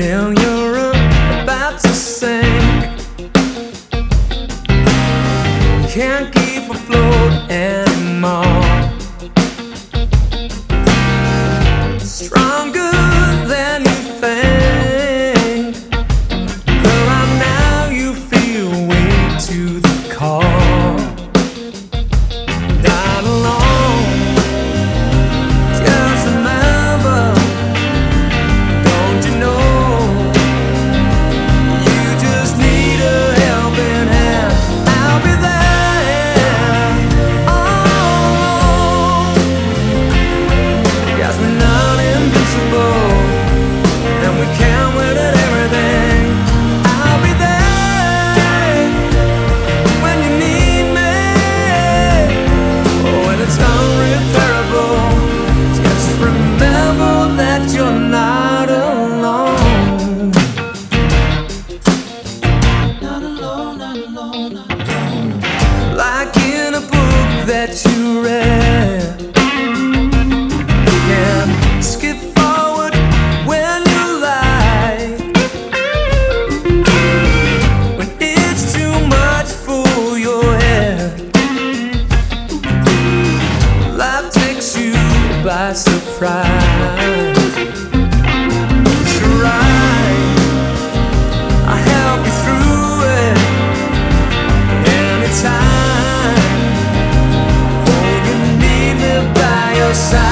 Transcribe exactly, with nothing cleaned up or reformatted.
till you're about to sink. Can't keep afloat anymore. Stronger than you think. Girl, right now you feel weak to the core. Not alone. Just remember, don't you know, you just need a helping hand. I'll be there. Oh, yes, we're not invincible, and we can't win at everything. I'll be there when you need me. Oh, when it's unrepairable, just remember that you're not alone. Not alone, not alone, not alone. Like in a book that you read, you can skip forward when you like. When it's too much for your head, life takes you by surprise. It's right, I'll help you through it anytime. Oh, you need me by your side.